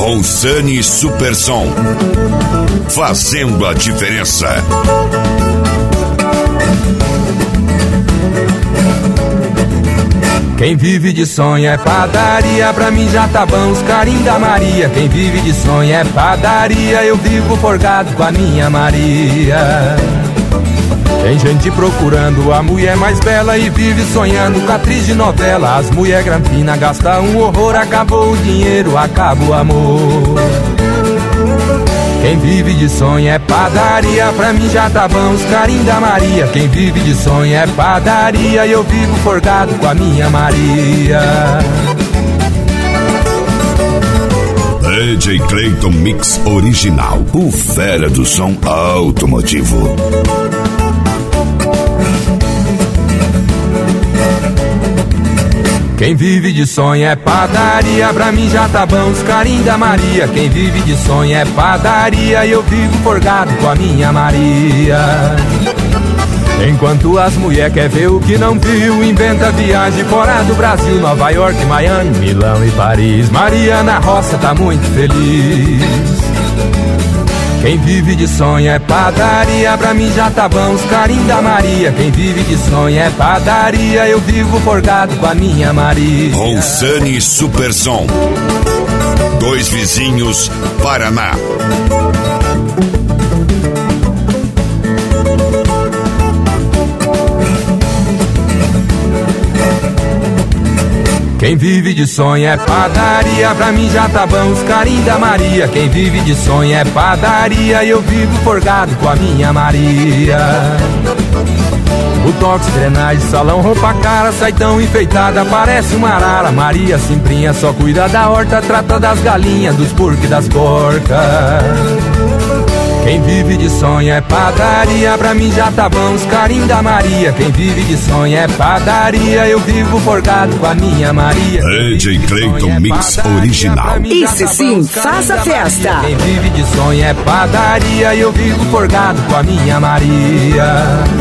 Ronsani Supersom, fazendo a diferença. Quem vive de sonho é padaria, pra mim já tá bom os carinhos da Maria. Quem vive de sonho é padaria, eu vivo forgado com a minha Maria. Tem gente procurando a mulher mais bela e vive sonhando com a atriz de novela. As mulher grampina gastam um horror, acabou o dinheiro, acaba o amor. Quem vive de sonho é padaria, pra mim já tá bom os carinhos da Maria. Quem vive de sonho é padaria, eu vivo forgado com a minha Maria. DJ Clayton Mix Original, o fera do som automotivo. Quem vive de sonho é padaria, pra mim já tá bom os carinhos da Maria. Quem vive de sonho é padaria, eu vivo forgado com a minha Maria. Enquanto as mulher quer ver o que não viu, inventa viagem fora do Brasil, Nova York, Miami, Milão e Paris. Maria na roça tá muito feliz. Quem vive de sonho é padaria, pra mim já tá bom os carinhos da Maria. Quem vive de sonho é padaria, eu vivo forgado com a minha Maria. Ronsani Supersom, Dois Vizinhos, Paraná. Quem vive de sonho é padaria, pra mim já tá bom os carinhos da Maria. Quem vive de sonho é padaria, eu vivo forgado com a minha Maria. Botox, drenagem, salão, roupa cara, sai tão enfeitada, parece uma arara. Maria Simprinha só cuida da horta, trata das galinhas, dos porcos e das porcas. Quem vive de sonho é padaria, pra mim já tá bom os carinhos da Maria. Quem vive de sonho é padaria, eu vivo forgado com a minha Maria. DJ Clayton Mix Original. Isso sim, faça festa. Quem vive de sonho é padaria, eu vivo forgado com a minha Maria.